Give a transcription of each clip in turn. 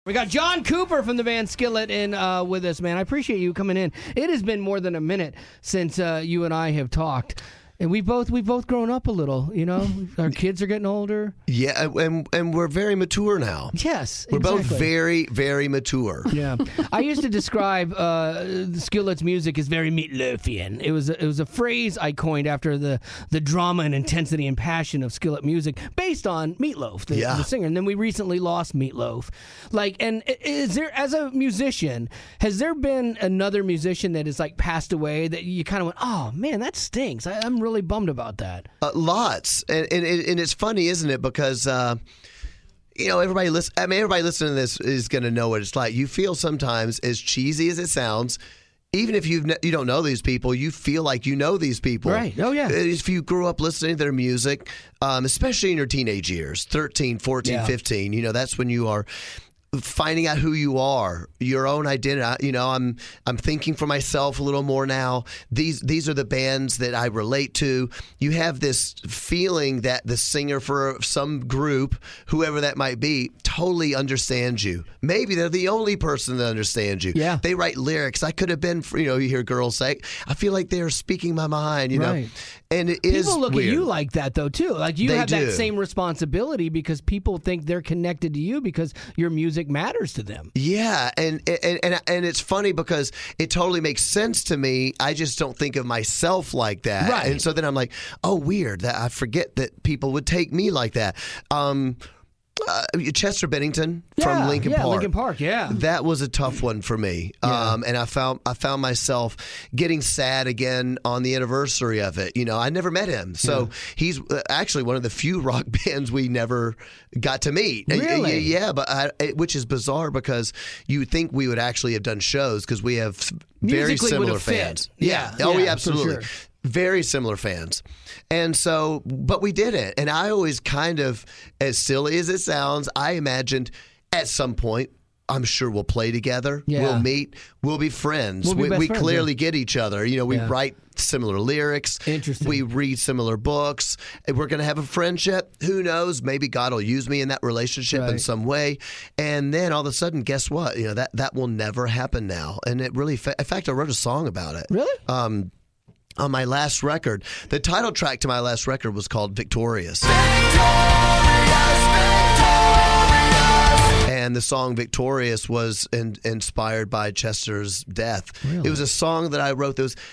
We got John Cooper from the band Skillet in with us, man. I appreciate you coming in. It has been more than a minute since you and I have talked. And we've both grown up a little, you know. Our kids are getting older. Yeah, and we're very mature now. Yes, we're exactly. both very, very mature. Yeah, I used to describe Skillet's music as very Meatloafian. It was a phrase I coined after the drama and intensity and passion of Skillet music, based on Meatloaf, the singer. And then we recently lost Meatloaf. And is there, as a musician, has there been another musician that has passed away that you kind of went, oh man, that stinks. I'm really bummed about that. Lots, and it's funny, isn't it? Because everybody listening to this is going to know what it's like. You feel sometimes, as cheesy as it sounds, even if you don't know these people, you feel like you know these people. Right. Oh, yeah. If you grew up listening to their music, especially in your teenage years, 13, 14, 15, that's when you are finding out who you are, your own identity. I'm thinking for myself a little more now. These are the bands that I relate to. You have this feeling that the singer for some group, whoever that might be, totally understands you. Maybe they're the only person that understands you. Yeah. They write lyrics. I could have been, you hear girls say, I feel like they're speaking my mind, right. And it is people look weird. at you like that, though, too. You They have do. that same responsibility because people think they're connected to you because your music matters to them. Yeah, and it's funny because it totally makes sense to me. I just don't think of myself like that. Right. And so then I'm like, oh, weird. That I forget that people would take me like that. Chester Bennington from Linkin Park. Linkin Park, yeah. That was a tough one for me. Yeah. And I found myself getting sad again on the anniversary of it. I never met him. So he's actually one of the few rock bands we never got to meet. Really? Yeah, but which is bizarre because you would think we would actually have done shows because we have very Musically similar would have fans. fit. Yeah. Oh, yeah, for absolutely. sure. Very similar fans. And so, but we did it. And I always kind of, as silly as it sounds, I imagined at some point, I'm sure we'll play together. Yeah. We'll meet. We'll be friends. We'll be best we friends, clearly get each other. We write similar lyrics. Interesting. We read similar books. We're going to have a friendship. Who knows? Maybe God will use me in that relationship in some way. And then all of a sudden, guess what? That will never happen now. And it really, in fact, I wrote a song about it. Really? On my last record. The title track to my last record was called Victorious. And the song Victorious was inspired by Chester's death. Really? It was a song that I wrote that was,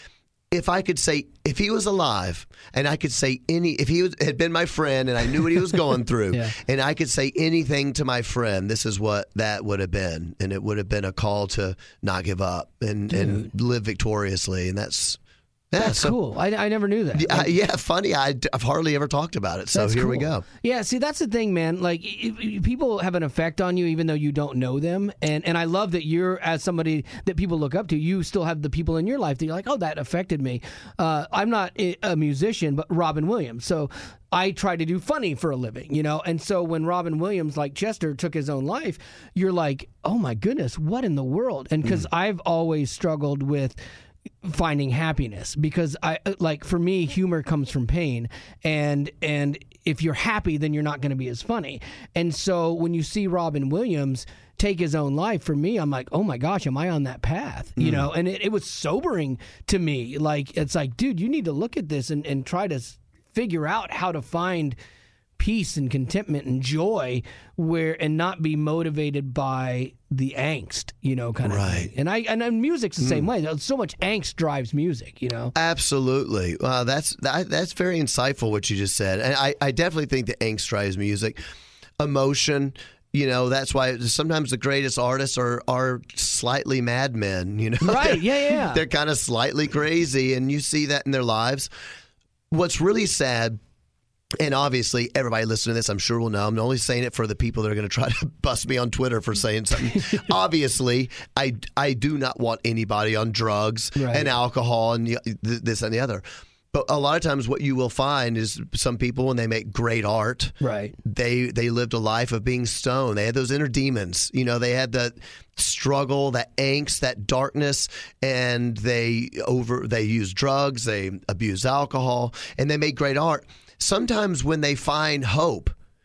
if he was alive and I could say if he had been my friend and I knew what he was going through and I could say anything to my friend, this is what that would have been. And it would have been a call to not give up and live victoriously. And that's cool. I never knew that. Funny. I've hardly ever talked about it. So That's here cool. we go. Yeah, see, that's the thing, man. People have an effect on you even though you don't know them. And I love that you're, as somebody that people look up to, you still have the people in your life that you're like, oh, that affected me. I'm not a musician, but Robin Williams. So I try to do funny for a living, And so when Robin Williams, like Chester, took his own life, you're like, oh, my goodness, what in the world? And because I've always struggled with finding happiness because for me, humor comes from pain, and if you're happy, then you're not going to be as funny. And so when you see Robin Williams take his own life, for me, I'm like, oh my gosh, am I on that path? And it was sobering to me. It's like, dude, you need to look at this and try to figure out how to find peace and contentment and joy and not be motivated by the angst, kind of thing. And music's the same way. So much angst drives music, Absolutely. That's very insightful what you just said. And I definitely think that angst drives music. Emotion, that's why sometimes the greatest artists are slightly madmen, Right, yeah. They're kind of slightly crazy, and you see that in their lives. What's really sad, and obviously, everybody listening to this, I'm sure will know. I'm only saying it for the people that are going to try to bust me on Twitter for saying something. Obviously, I do not want anybody on drugs and alcohol and this and the other. But a lot of times what you will find is some people, when they make great art, they lived a life of being stoned. They had those inner demons. They had that struggle, that angst, that darkness, and they use drugs, they abuse alcohol, and they make great art. Sometimes when they find hope,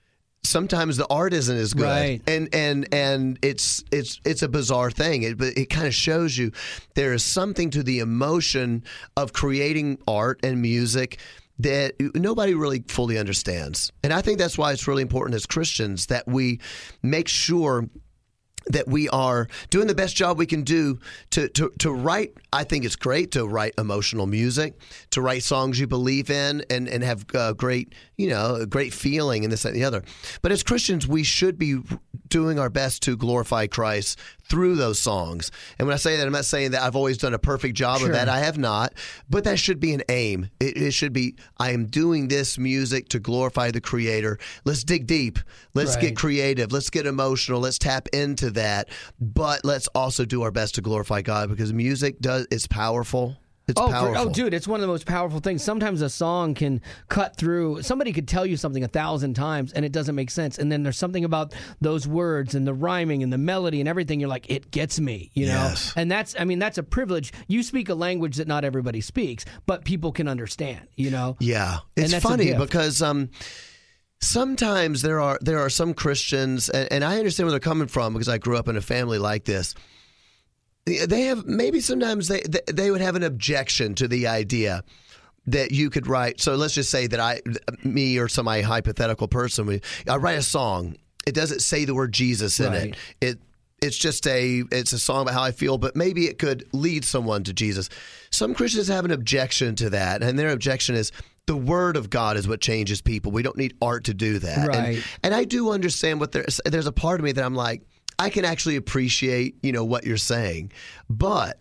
sometimes the art isn't as good, Right. and it's a bizarre thing. But it kind of shows you there is something to the emotion of creating art and music that nobody really fully understands. And I think that's why it's really important as Christians that we make sure that we are doing the best job we can do to write. I think it's great to write emotional music, to write songs you believe in and have great feeling and this, that, and the other. But as Christians, we should be doing our best to glorify Christ through those songs. And when I say that, I'm not saying that I've always done a perfect job of that. I have not. But that should be an aim. It should be, I am doing this music to glorify the Creator. Let's dig deep. Let's get creative. Let's get emotional. Let's tap into that. But let's also do our best to glorify God, because music is powerful. It's powerful. Dude, it's one of the most powerful things. Sometimes a song can cut through. Somebody could tell you something 1,000 times and it doesn't make sense. And then there's something about those words and the rhyming and the melody and everything. You're like, it gets me, you know? Yes. And that's a privilege. You speak a language that not everybody speaks, but people can understand, you know? Yeah. It's funny because sometimes there are some Christians, and I understand where they're coming from because I grew up in a family like this. They have sometimes they would have an objection to the idea that you could write. So let's just say that me or some hypothetical person, I write a song. It doesn't say the word Jesus in it. It's a song about how I feel, but maybe it could lead someone to Jesus. Some Christians have an objection to that, and their objection is the Word of God is what changes people. We don't need art to do that. Right. And I do understand there's a part of me that I'm like, I can actually appreciate, what you're saying. But,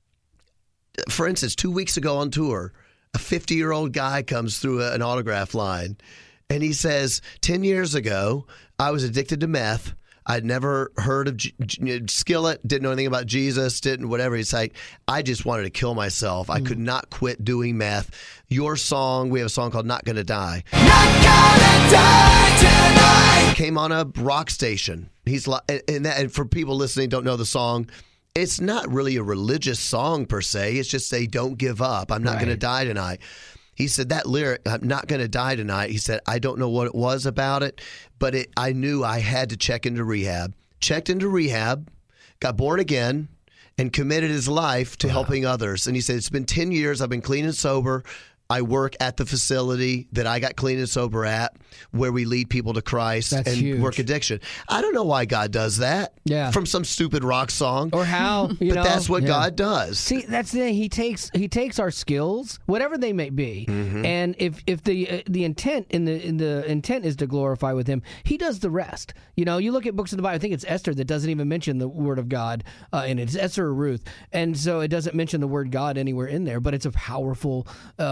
for instance, 2 weeks ago on tour, a 50-year-old guy comes through an autograph line, and he says, 10 years ago, I was addicted to meth. I'd never heard of Skillet, didn't know anything about Jesus, didn't whatever. He's like, I just wanted to kill myself. I could not quit doing meth. Your song, we have a song called Not Gonna Die. Not Gonna Die Tonight. Came on a rock station. He's like, and for people listening don't know the song, it's not really a religious song per se. It's just say, don't give up. I'm not going to die tonight. He said that lyric, I'm not going to die tonight. He said, I don't know what it was about it, but I knew I had to check into rehab. Checked into rehab, got born again, and committed his life to helping others. And he said, it's been 10 years. I've been clean and sober. I work at the facility that I got clean and sober at, where we lead people to Christ. That's and huge. Work addiction. I don't know why God does that. Yeah. From some stupid rock song. Or how, but that's what God does. See, that's the thing. He takes our skills, whatever they may be, and if the intent in the intent is to glorify with Him, He does the rest. You look at books of the Bible. I think it's Esther that doesn't even mention the Word of God in it. It's Esther or Ruth, and so it doesn't mention the word God anywhere in there. But it's a powerful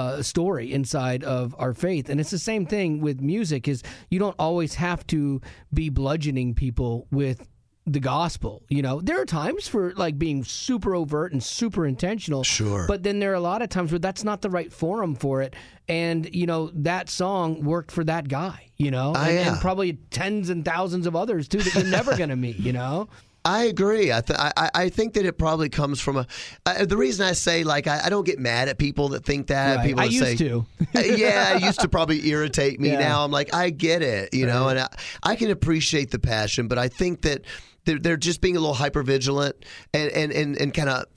story inside of our faith, and it's the same thing with music. Is you don't always have to be bludgeoning people with the gospel. There are times for like being super overt and super intentional. Sure. But then there are a lot of times where that's not the right forum for it. And, that song worked for that guy, and probably tens and thousands of others too that you're never going to meet, I agree. I think that it probably comes from the reason I say, like, I don't get mad at people that think that. Right. People I that used to. Yeah, it used to probably irritate me. Yeah. Now I'm like, I get it, and I can appreciate the passion, but I think that they're just being a little hypervigilant and kind of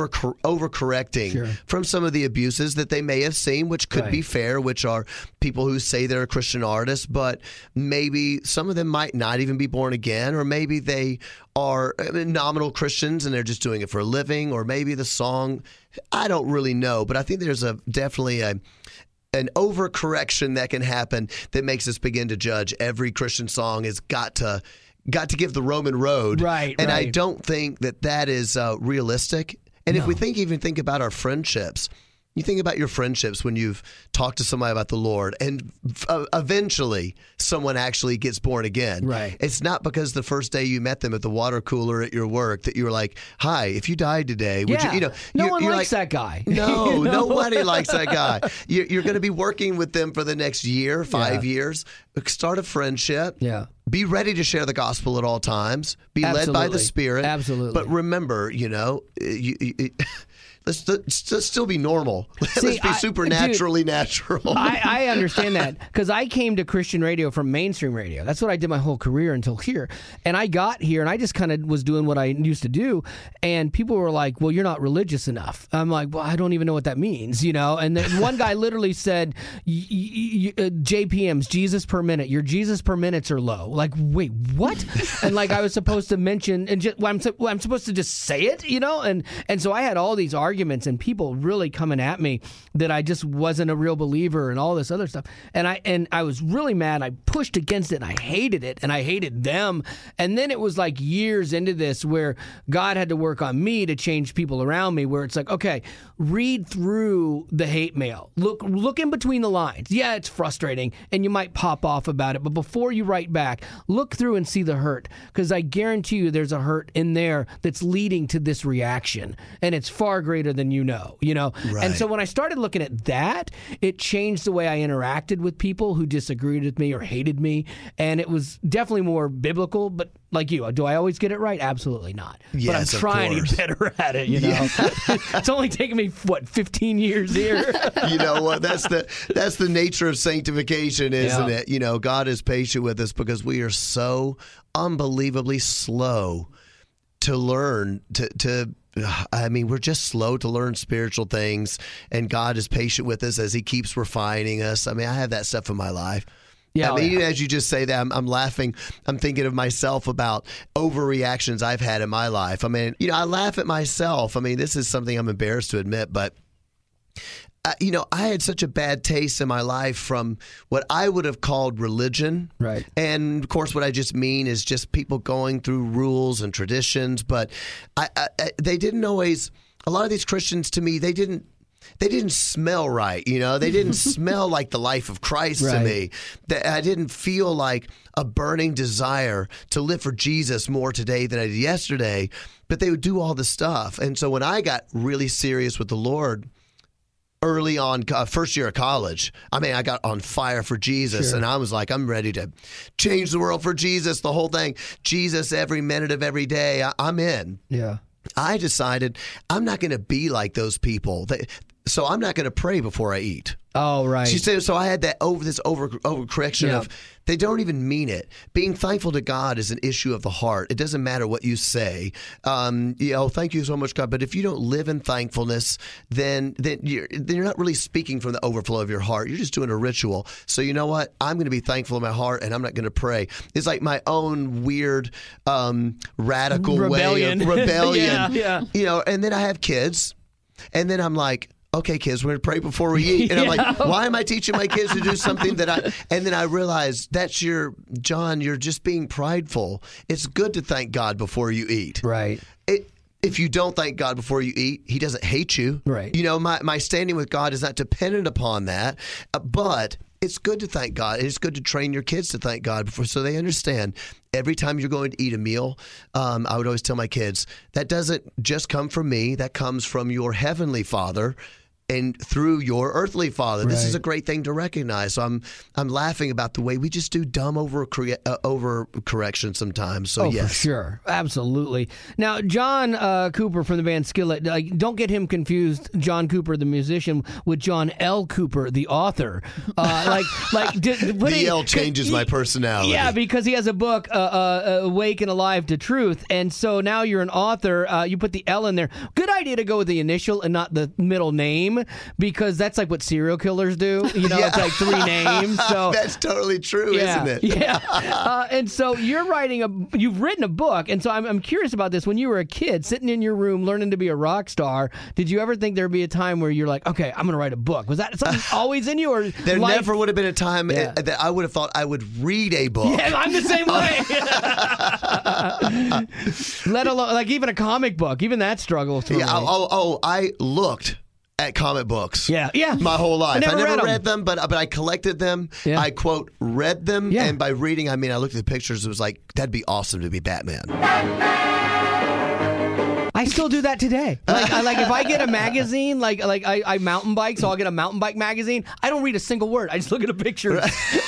overcorrecting from some of the abuses that they may have seen, which could be fair, which are people who say they're a Christian artist, but maybe some of them might not even be born again, or maybe they are nominal Christians and they're just doing it for a living, or maybe the song, I don't really know, but I think there's definitely an overcorrection that can happen that makes us begin to judge every Christian song has got to give the Roman road. Right. And I don't think that is realistic. And if we even think about our friendships, you think about your friendships when you've talked to somebody about the Lord and eventually someone actually gets born again. Right. It's not because the first day you met them at the water cooler at your work that you were like, hi, if you died today, would you, no one you're likes like, that guy. No, nobody likes that guy. You're going to be working with them for the next year, 5 years. Start a friendship. Yeah. be ready to share the gospel at all times. Be led by the Spirit. Absolutely. But remember, let's still be normal. Let's be supernaturally natural. I understand that because I came to Christian radio from mainstream radio. That's what I did my whole career until here. And I got here and I just kind of was doing what I used to do. And people were like, well, you're not religious enough. I'm like, well, I don't even know what that means, And then one guy literally said, JPMs, Jesus per minute. Your Jesus per minutes are low. Like, wait, what? And like I was supposed to mention, and I'm supposed to just say it, And so I had all these arguments and people really coming at me that I just wasn't a real believer and all this other stuff. And I was really mad. I pushed against it and I hated it and I hated them. And then it was like years into this where God had to work on me to change people around me, where it's like, okay, read through the hate mail. Look in between the lines. Yeah, it's frustrating and you might pop off about it, but before you write back, look through and see the hurt, because I guarantee you there's a hurt in there that's leading to this reaction, and it's far greater than you know. Right. And so when I started looking at that, it changed the way I interacted with people who disagreed with me or hated me, and it was definitely more biblical. But like you, do I always get it right? Absolutely not. Yes, but I'm trying to get better at it. It's only taken me 15 years here. You know what? That's the nature of sanctification, isn't it? God is patient with us because we are so unbelievably slow to learn we're just slow to learn spiritual things, and God is patient with us as He keeps refining us. I have that stuff in my life. Yeah, as you just say that, I'm laughing. I'm thinking of myself about overreactions I've had in my life. I laugh at myself. This is something I'm embarrassed to admit, but I had such a bad taste in my life from what I would have called religion. Right. And of course, what I just mean is just people going through rules and traditions. But they didn't always, a lot of these Christians to me, they didn't smell right. They didn't smell like the life of Christ to me. I didn't feel like a burning desire to live for Jesus more today than I did yesterday. But they would do all the stuff. And so when I got really serious with the Lord, early on, first year of college, I got on fire for Jesus, and I was like, I'm ready to change the world for Jesus, the whole thing. Jesus every minute of every day, I'm in. Yeah. I decided I'm not going to be like those people. So I'm not going to pray before I eat. Oh, right. She said, so I had this overcorrection of they don't even mean it. Being thankful to God is an issue of the heart. It doesn't matter what you say. Thank you so much, God. But if you don't live in thankfulness, then you're not really speaking from the overflow of your heart. You're just doing a ritual. So you know what? I'm going to be thankful in my heart, and I'm not going to pray. It's like my own weird radical rebellion. way of rebellion. Yeah. And then I have kids, and then I'm like, okay, kids, we're going to pray before we eat. And I'm like, why am I teaching my kids to do something and then I realized John, you're just being prideful. It's good to thank God before you eat. Right. If you don't thank God before you eat, He doesn't hate you. Right. My standing with God is not dependent upon that, but it's good to thank God. It's good to train your kids to thank God so they understand. Every time you're going to eat a meal, I would always tell my kids, that doesn't just come from me. That comes from your heavenly Father and through your earthly Father. This is a great thing to recognize. So I'm laughing about the way we just do dumb overcorrection sometimes. So yes. For sure. Absolutely. Now, John Cooper from the band Skillet, don't get him confused, John Cooper, the musician, with John L. Cooper, the author. The L changes my personality. Yeah, because he has a book, Awake and Alive to Truth. And so now you're an author. You put the L in there. Good idea to go with the initial and not the middle name, because that's like what serial killers do. It's like 3 names. So that's totally true, isn't it? Yeah. And so you've written a book, and so I'm curious about this. When you were a kid, sitting in your room learning to be a rock star, did you ever think there'd be a time where you're like, okay, I'm going to write a book? Was that something always in you, or there never would have been a time that I would have thought I would read a book? Yeah, I'm the same way. Let alone like even a comic book, even that struggles for me. I looked at comic books. Yeah. My whole life. I never read them, but I collected them. Yeah. I, quote, read them. Yeah. And by reading, I mean, I looked at the pictures. It was like, that'd be awesome to be Batman. I still do that today. Like if I get a magazine, like I mountain bike, so I'll get a mountain bike magazine. I don't read a single word. I just look at the pictures.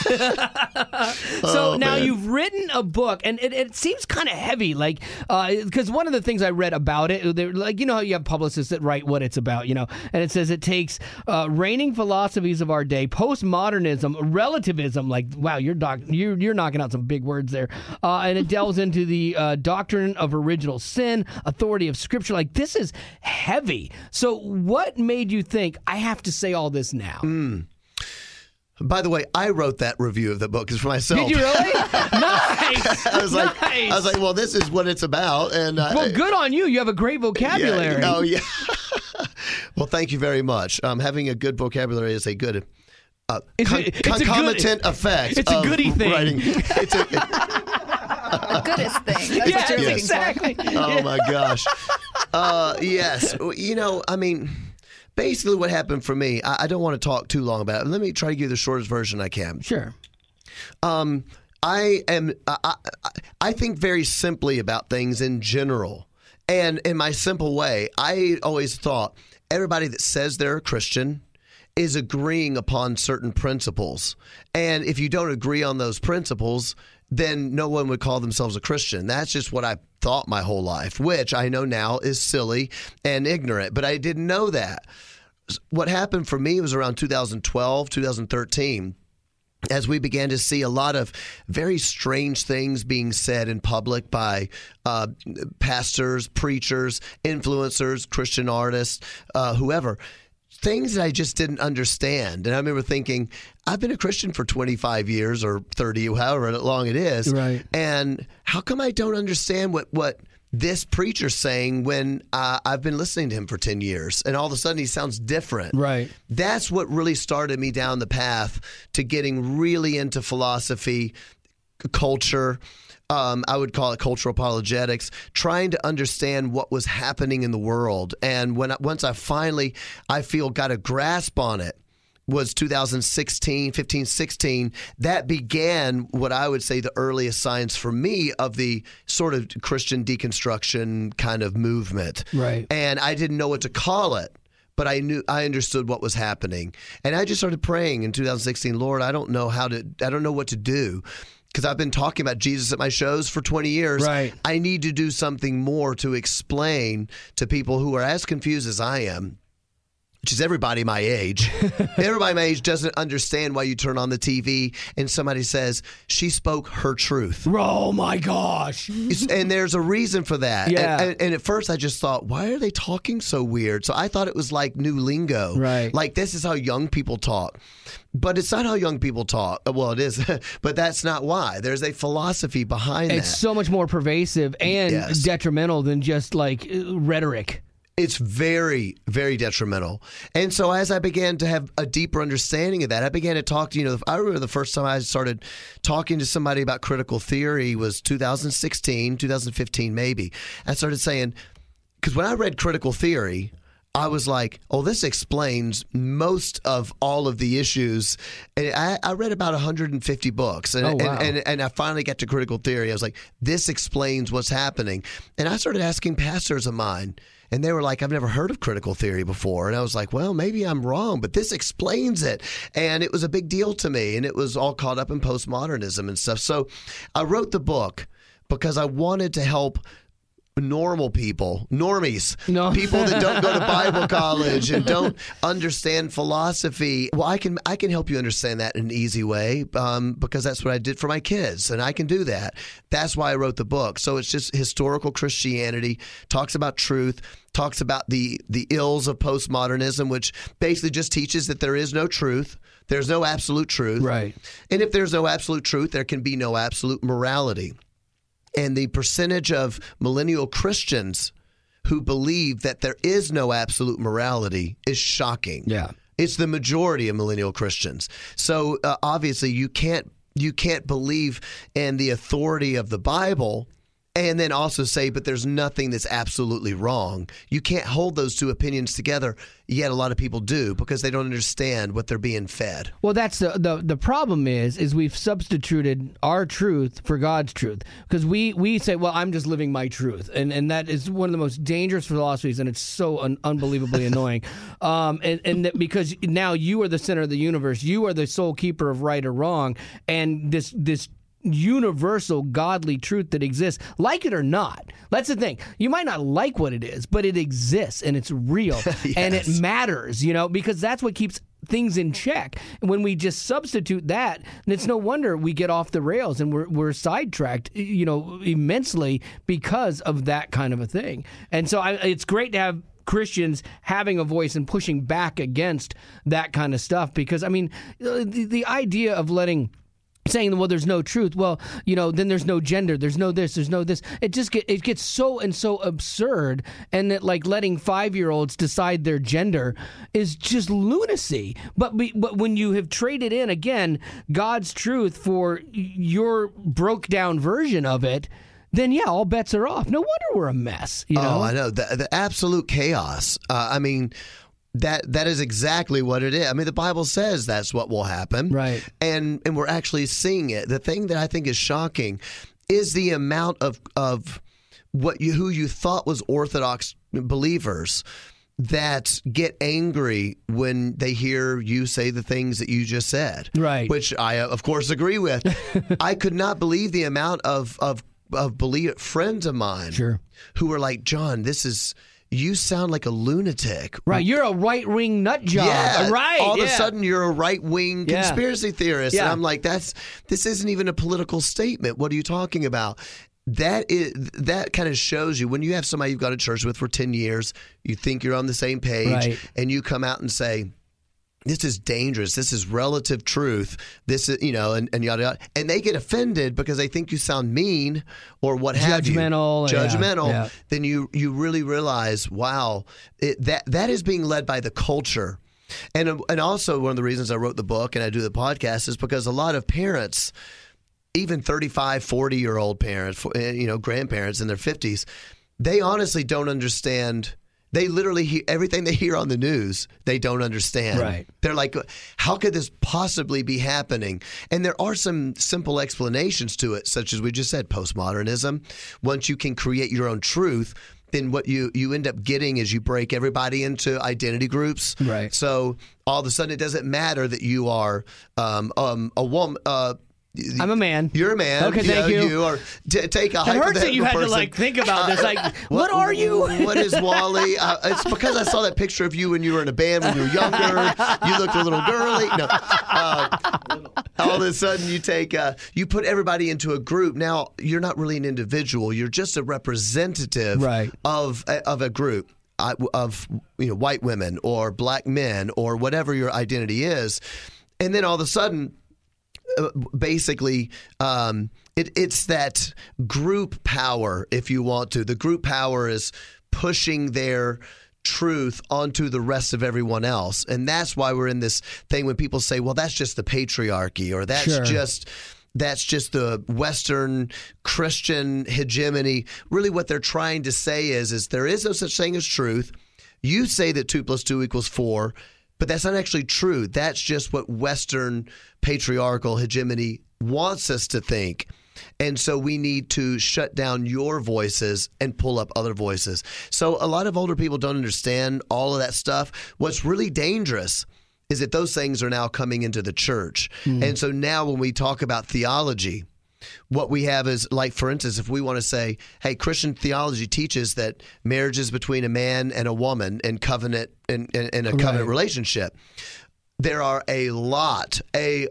So now you've written a book, and it seems kind of heavy, like because one of the things I read about it, like you know how you have publicists that write what it's about, you know, and it says it takes reigning philosophies of our day, postmodernism, relativism. Like wow, you're knocking out some big words there, and it delves into the doctrine of original sin, authority of Scripture. Like this is heavy. So what made you think I have to say all this now? By the way, I wrote that review of the book. It's for myself. Did you really? Nice. I was like, well, this is what it's about. And well, good on you. You have a great vocabulary. Yeah, oh, yeah. Well, thank you very much. Having a good vocabulary is a good concomitant effect. It's a goody thing. Writing. It's The goodest thing. That's what you're looking exactly. for. Oh, my gosh. Yes. You know, I mean, basically what happened for me, I don't want to talk too long about it. Let me try to give you the shortest version I can. Sure. I think very simply about things in general. And in my simple way, I always thought everybody that says they're a Christian is agreeing upon certain principles. And if you don't agree on those principles, then no one would call themselves a Christian. That's just what I thought my whole life, which I know now is silly and ignorant, but I didn't know that. What happened for me was around 2012, 2013, as we began to see a lot of very strange things being said in public by pastors, preachers, influencers, Christian artists, whoever. Things that I just didn't understand. And I remember thinking, I've been a Christian for 25 years or 30, however long it is. Right. And how come I don't understand what this preacher's saying when I've been listening to him for 10 years and all of a sudden he sounds different? Right. That's what really started me down the path to getting really into philosophy, culture. I would call it cultural apologetics, trying to understand what was happening in the world. And once I finally, I feel, got a grasp on it, was 2016, 15, 16. That began what I would say the earliest signs for me of the sort of Christian deconstruction kind of movement. Right. And I didn't know what to call it, but I understood what was happening. And I just started praying in 2016, Lord, I don't know what to do. Because I've been talking about Jesus at my shows for 20 years. Right. I need to do something more to explain to people who are as confused as I am, which is everybody my age. Everybody my age doesn't understand why you turn on the TV and somebody says, she spoke her truth. Oh, my gosh. And there's a reason for that. Yeah. And at first I just thought, why are they talking so weird? So I thought it was like new lingo. Right. Like this is how young people talk. But it's not how young people talk. Well, it is, but that's not why. There's a philosophy behind that. It's so much more pervasive and detrimental than just like rhetoric. It's very, very detrimental. And so as I began to have a deeper understanding of that, I began to talk to, I remember the first time I started talking to somebody about critical theory was 2016, 2015 maybe. I started saying, because when I read critical theory, I was like, oh, this explains most of all of the issues. And I read about 150 books. And, and I finally got to critical theory. I was like, this explains what's happening. And I started asking pastors of mine. And they were like, I've never heard of critical theory before. And I was like, well, maybe I'm wrong, but this explains it. And it was a big deal to me. And it was all caught up in postmodernism and stuff. So I wrote the book because I wanted to help normal people, normies, people that don't go to Bible college and don't understand philosophy. Well, I can help you understand that in an easy way because that's what I did for my kids, and I can do that. That's why I wrote the book. So it's just historical Christianity, talks about truth, talks about the ills of postmodernism, which basically just teaches that there is no truth. There's no absolute truth. Right. And if there's no absolute truth, there can be no absolute morality. And the percentage of millennial Christians who believe that there is no absolute morality is shocking. Yeah. It's the majority of millennial Christians. So obviously you can't believe in the authority of the Bible and then also say, but there's nothing that's absolutely wrong. You can't hold those two opinions together, yet a lot of people do because they don't understand what they're being fed. Well, that's the problem is we've substituted our truth for God's truth, because we say, well, I'm just living my truth, and that is one of the most dangerous philosophies, and it's so unbelievably annoying, and that because now you are the center of the universe, you are the sole keeper of right or wrong, and this universal godly truth that exists, like it or not. That's the thing. You might not like what it is, but it exists and it's real. Yes. And it matters, because that's what keeps things in check. And when we just substitute that, and it's no wonder we get off the rails and we're sidetracked, immensely because of that kind of a thing. And so it's great to have Christians having a voice and pushing back against that kind of stuff, because, I mean, the idea of saying, well, there's no truth. Well, then there's no gender. There's no this. There's no this. It just gets so absurd, and that letting 5-year-olds decide their gender is just lunacy. But when you have traded in again God's truth for your broke down version of it, then yeah, all bets are off. No wonder we're a mess. Oh, I know the absolute chaos. I mean. That is exactly what it is. I mean, the Bible says that's what will happen. Right. And we're actually seeing it. The thing that I think is shocking is the amount of who you thought was Orthodox believers that get angry when they hear you say the things that you just said. Right. Which I, of course, agree with. I could not believe the amount of friends of mine who were like, John, you sound like a lunatic. Right, you're a right-wing nut job. Yeah, right. All of a sudden, you're a right-wing conspiracy theorist. Yeah. And I'm like, this isn't even a political statement. What are you talking about? That kind of shows you when you have somebody you've gone to church with for 10 years, you think you're on the same page, and you come out and say, this is dangerous. This is relative truth. This is, and yada yada. And they get offended because they think you sound mean or what have you. Judgmental. Yeah. Then you really realize, wow, that is being led by the culture. And also one of the reasons I wrote the book and I do the podcast is because a lot of parents, even 35, 40-year-old parents, grandparents in their 50s, they honestly don't understand. They literally everything they hear on the news, they don't understand. Right. They're like, how could this possibly be happening? And there are some simple explanations to it, such as we just said, postmodernism. Once you can create your own truth, then what you end up getting is you break everybody into identity groups. Right. So all of a sudden, it doesn't matter that you are a woman. I'm a man. You're a man. Okay, thank you. You are. Take a hypothetical person. It hurts that you had to think about this. What are you? What is Wally? It's because I saw that picture of you when you were in a band when you were younger. You looked a little girly. No. All of a sudden, you put everybody into a group. Now you're not really an individual. You're just a representative of a group. Of white women or black men or whatever your identity is, and then all of a sudden. Basically, it's that group power, if you want to. The group power is pushing their truth onto the rest of everyone else. And that's why we're in this thing when people say, well, that's just the patriarchy, or that's just the Western Christian hegemony. Really what they're trying to say is there is no such thing as truth. You say that 2 + 2 = 4. But that's not actually true. That's just what Western patriarchal hegemony wants us to think. And so we need to shut down your voices and pull up other voices. So a lot of older people don't understand all of that stuff. What's really dangerous is that those things are now coming into the church. And so now when we talk about theology, what we have is, like, for instance, if we want to say, hey, Christian theology teaches that marriage is between a man and a woman and covenant and a covenant relationship. There are a lot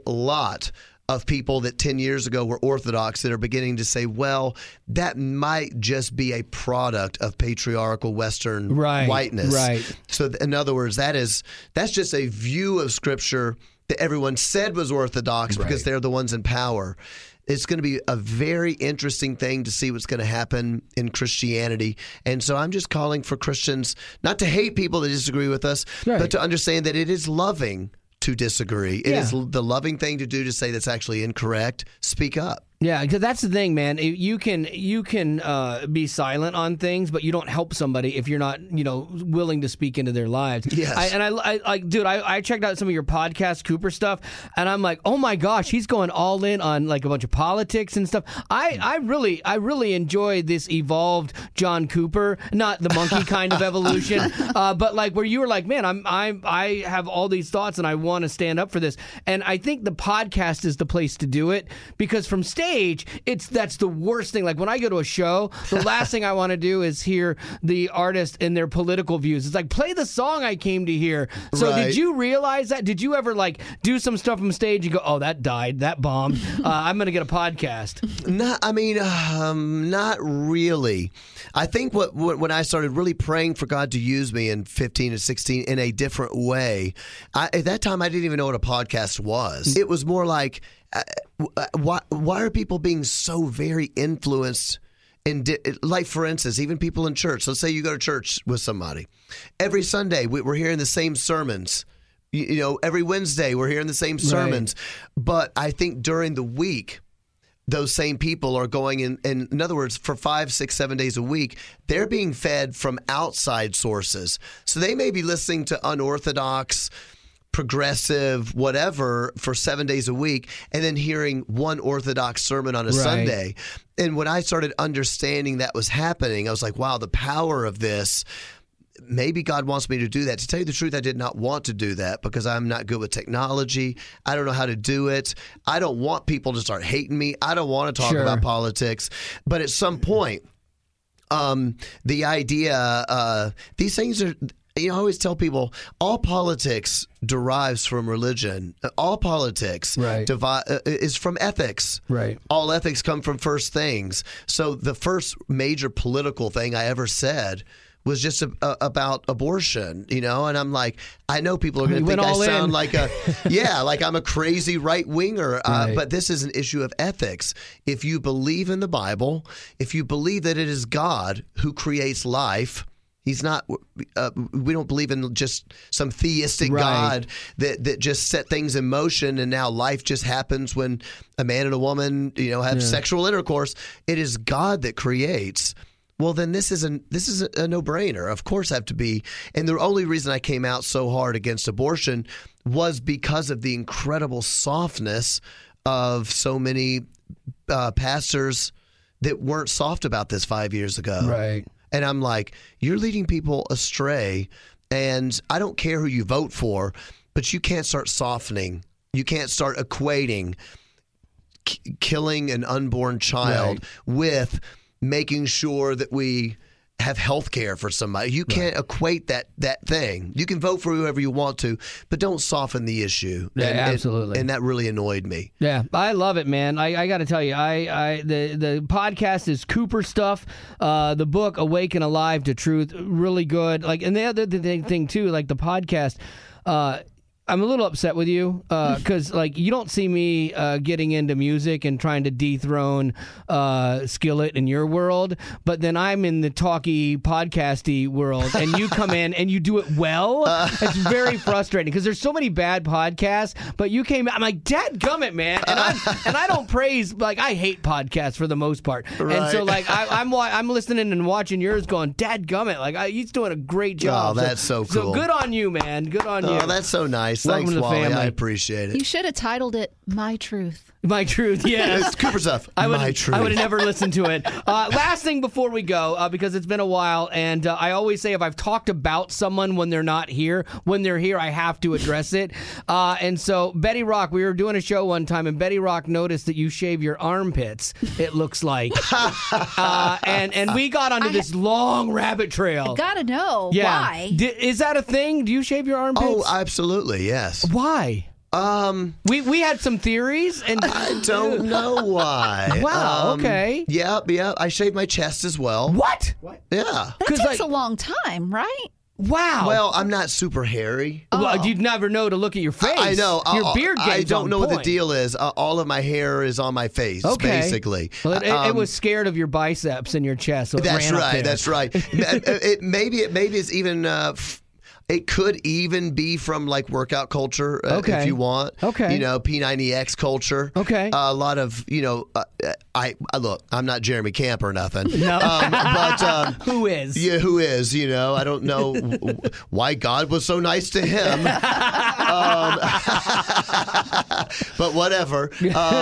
of people that 10 years ago were Orthodox that are beginning to say, well, that might just be a product of patriarchal Western whiteness. Right. So in other words, that's just a view of Scripture that everyone said was Orthodox because they're the ones in power. It's going to be a very interesting thing to see what's going to happen in Christianity. And so I'm just calling for Christians not to hate people that disagree with us, but to understand that it is loving to disagree. It is the loving thing to do to say that's actually incorrect. Speak up. Yeah, because that's the thing, man. You can be silent on things, but you don't help somebody if you're not, willing to speak into their lives. Yes. I checked out some of your podcast Cooper stuff, and I'm like, oh my gosh, he's going all in on like a bunch of politics and stuff. I really enjoy this evolved John Cooper, not the monkey kind of evolution, but like where you were like, man, I have all these thoughts and I want to stand up for this, and I think the podcast is the place to do it because from stage, that's the worst thing. Like when I go to a show, the last thing I want to do is hear the artist and their political views. It's like, play the song I came to hear. So Did you realize that? Did you ever like do some stuff from stage and go, oh, that died, that bombed, I'm going to get a podcast? Not really. I think when I started really praying for God to use me in 15 and 16 in a different way, at that time I didn't even know what a podcast was. It was more like, why are people being so very influenced? Like, for instance, even people in church. Let's say you go to church with somebody. Every Sunday, we're hearing the same sermons. Every Wednesday, we're hearing the same sermons. Right. But I think during the week, those same people are going in other words, for 5, 6, 7 days a week, they're being fed from outside sources. So they may be listening to unorthodox, progressive, whatever, for 7 days a week, and then hearing one Orthodox sermon on a Sunday. And when I started understanding that was happening, I was like, wow, the power of this. Maybe God wants me to do that. To tell you the truth, I did not want to do that because I'm not good with technology. I don't know how to do it. I don't want people to start hating me. I don't want to talk about politics. But at some point, the idea, these things are... I always tell people, all politics derives from religion. All politics is from ethics. Right. All ethics come from first things. So the first major political thing I ever said was just about abortion, and I'm like, I know people are going to think I sound like like I'm a crazy right winger, but this is an issue of ethics. If you believe in the Bible, if you believe that it is God who creates life, He's not. We don't believe in just some theistic God that just set things in motion and now life just happens when a man and a woman, have sexual intercourse. It is God that creates. Well, then this is a no-brainer. Of course, I have to be. And the only reason I came out so hard against abortion was because of the incredible softness of so many pastors that weren't soft about this 5 years ago. Right. And I'm like, you're leading people astray, and I don't care who you vote for, but you can't start softening. You can't start equating killing an unborn child with making sure that we have health care for somebody. You can't equate that thing. You can vote for whoever you want to, but don't soften the issue. Yeah, absolutely. And that really annoyed me. Yeah, I love it, man. I got to tell you, the podcast is Cooper stuff. The book Awaken Alive to Truth, really good. Like, and the other thing too, like the podcast. I'm a little upset with you because, like, you don't see me getting into music and trying to dethrone Skillet in your world, but then I'm in the talky, podcasty world, and you come in and you do it well. It's very frustrating because there's so many bad podcasts, but you came. I'm like, dadgummit, man, and I don't praise. Like, I hate podcasts for the most part, and so like I'm listening and watching yours, going, dadgummit, like he's doing a great job. Oh, that's so cool. So good on you, man. Good on you. Oh, that's so nice. Thanks, Wally. I appreciate it. You should have titled it My Truth. My Truth, yes. It's Cooper stuff. My Truth. I would have never listened to it. Last thing before we go, because it's been a while, and I always say if I've talked about someone when they're not here, when they're here, I have to address it. And so Betty Rock, we were doing a show one time, and Betty Rock noticed that you shave your armpits, it looks like. And we got onto this long rabbit trail. I gotta know why. Is that a thing? Do you shave your armpits? Oh, absolutely, yes. Why? We had some theories, and I don't know why. Wow. Okay. Yeah. I shave my chest as well. What? Yeah. That takes a long time, right? Wow. Well, I'm not super hairy. Well, you'd never know to look at your face. I know. Your beard game's I don't know on what the point. deal is. All of my hair is on my face, basically. Well, it was scared of your biceps and your chest, so it that's ran right. up there. That's right. Maybe it's even. It could even be from like workout culture, Okay. if you want. Okay. You know, P90X culture. Okay. A lot of, you know, I look, I'm not Jeremy Camp or nothing. No. But Who is? yeah, who is? You know, I don't know why God was so nice to him. But whatever.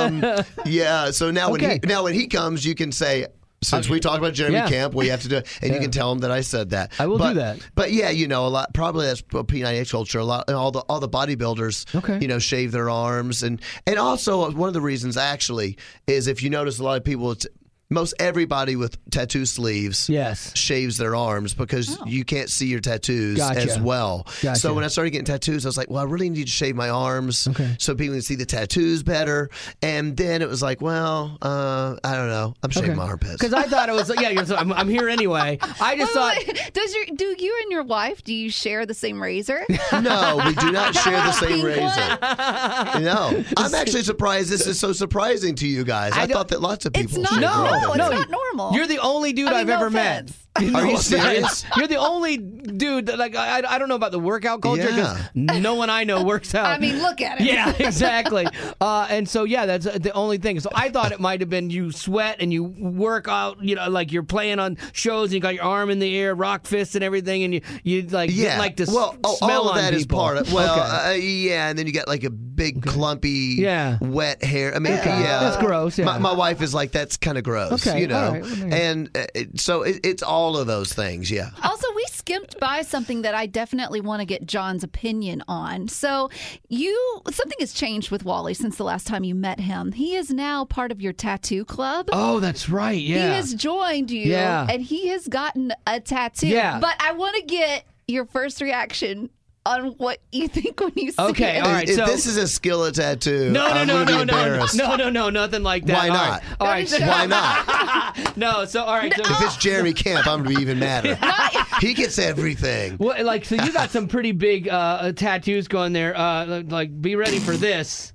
Yeah. So now Okay. when he comes, you can say, since we talked about Jeremy Yeah. Camp, we have to do it, and you can tell him that I said that. I will do that. But yeah, you know, a lot. Probably that's P90X culture. A lot, all the bodybuilders, Okay. you know, shave their arms, and also one of the reasons actually is if you notice a lot of people. Most everybody with tattoo sleeves Yes. shaves their arms because you can't see your tattoos Gotcha. as well. Gotcha. So when I started getting tattoos, I was like, well, I really need to shave my arms so people can see the tattoos better. And then it was like, well, I don't know. I'm shaving my armpits. Because I thought it was I'm here anyway. I just thought Do you and your wife, do you share the same razor? No, we do not share the same Pink razor. No. I'm actually surprised this is so surprising to you guys. I thought that lots of It's people not shave their normal. armpits. It's No. not normal. you're the only dude I mean, I've no ever offense. met. Are you No serious? offense. You're the only dude that I don't know about the workout culture because Yeah. no one I know works out. I mean, look at it. Yeah, exactly. And so, yeah, that's the only thing. So I thought it might have been you sweat and you work out, you know, like you're playing on shows and you got your arm in the air, rock fists and everything, and you like get like this smell all of on that is people. part of Okay. yeah, and then you got like a big clumpy wet hair. I mean, That's gross, yeah. My wife is like, that's kind of gross, Okay, you know. all right. Well, there you And so it's all of those things, yeah. Also, we skipped by something that I definitely want to get John's opinion on. So, something has changed with Wally since the last time you met him. He is now part of your tattoo club. Oh, that's right. Yeah. He has joined you, Yeah. and he has gotten a tattoo. Yeah. But I want to get your first reaction on what you think when you see Okay, it. all right. If So this is a skillet tattoo, no, I'm gonna be embarrassed. no, nothing like that. Why All not? right. All right. So, Why not? no, so all right. So, If it's Jeremy Camp, I'm gonna be even madder. He gets everything. well, like, so you got some pretty big tattoos going there. Like, be ready for this.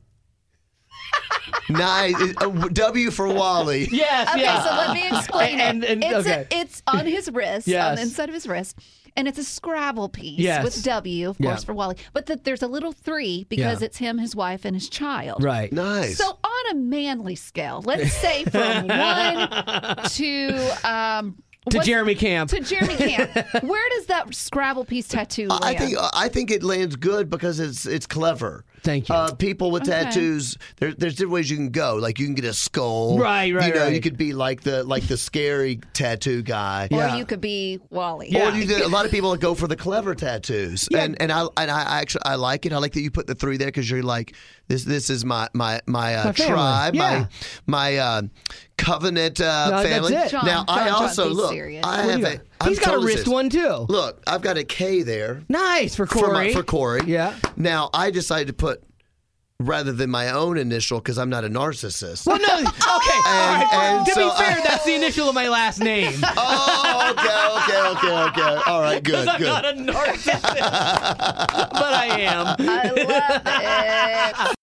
Nice. W for Wally. Yes, Okay, yeah. so let me explain And- it. okay. It's on his wrist, Yes. on the inside of his wrist. And it's a Scrabble piece Yes. with W, of course, for Wally. But there's a little 3 because Yeah. it's him, his wife, and his child. Right. Nice. So on a manly scale, let's say from 1 to To Jeremy Camp. To Jeremy Camp. Where does that Scrabble piece tattoo land? I think it lands good because it's clever. Thank you. People with tattoos, there's different ways you can go. Like you can get a skull. Right, You know, right. you could be like the scary tattoo guy. Or Yeah. you could be Wally. Yeah. Or a lot of people go for the clever tattoos, and I actually I like it. I like that you put the 3 there because you're like this is my family. tribe, Yeah. my covenant that's family. it. John, Now I John, also be look. serious. I What do have you a. got? I'm He's got a told wrist this. one too. Look, I've got a K there. Nice for Corey. For Corey. Yeah. Now I decided to put rather than my own initial because I'm not a narcissist. Well, no. Okay. All right. and To so be fair, that's the initial of my last name. Oh, okay. All right, good, I'm good. not a narcissist, but I am. I love it.